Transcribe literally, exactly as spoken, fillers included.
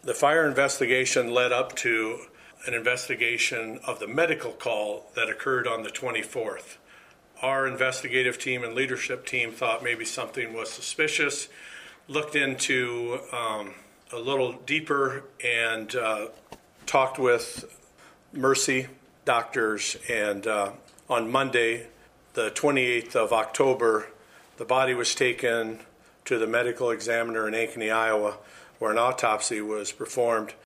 The fire investigation led up to an investigation of the medical call that occurred on the twenty-fourth. Our investigative team and leadership team thought maybe something was suspicious, looked into um, a little deeper, and uh, talked with Mercy doctors. And uh, on Monday, the twenty-eighth of October, the body was taken to the medical examiner in Ankeny, Iowa, where an autopsy was performed.